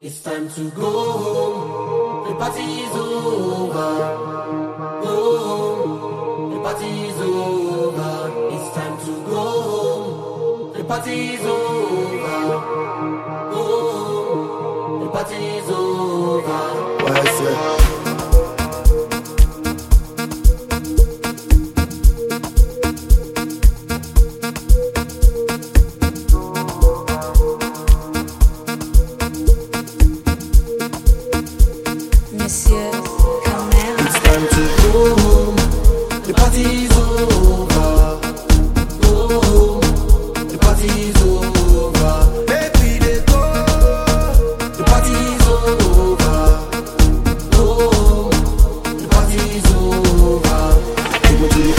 It's time to go home, the party is over. Go home, the party is over. It's time to go home, the party is over. Go home, the party is over. What I say? Monsieur Camera. It's time to go home, the party is over. Go home, the party is over. Baby, they go, the party is over. Go home, the party is over. Take me to the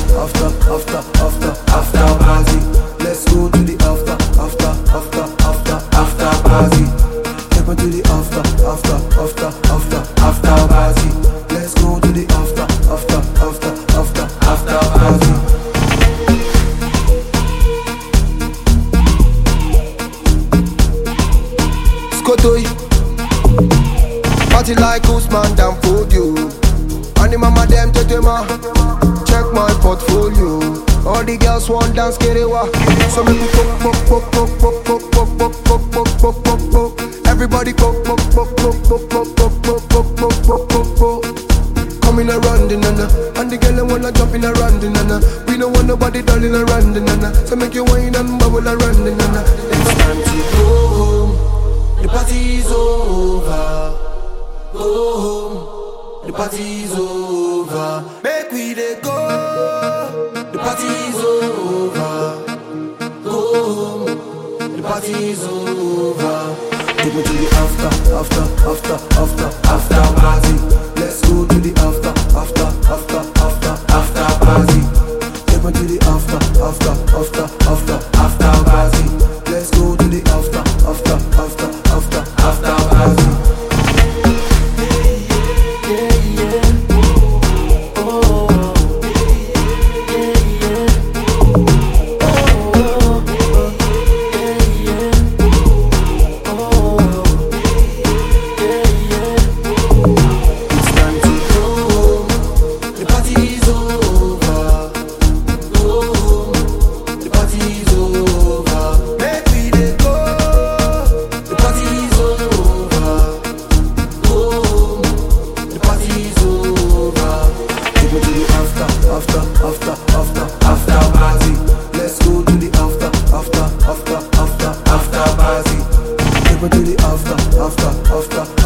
after party. Let's go to the after party. Take me to the after party. Let's go to the after party. Skotoy, party like Usman down for you. And the mama them tetema, check my portfolio. All the girls want dance kerewa, so make me pop. Everybody pop. Coming around the nana, and the girl wanna jump in around the nana. We don't want nobody darling around the nana, so make you whine and bubble around the nana. It's time to go home, the party is over. Go home, the party is over. Make we dey go. The party is over. Go home, the party is over. Take me to the after party. Let's go to the after party. Take me to the after party. Let's go to the after party. It's time to go home, the party is over. Go home, the party is over. Make we dey go. The party is over. Go home, the party is over. Take me to the after party. Let's go to the after party. Take me to the after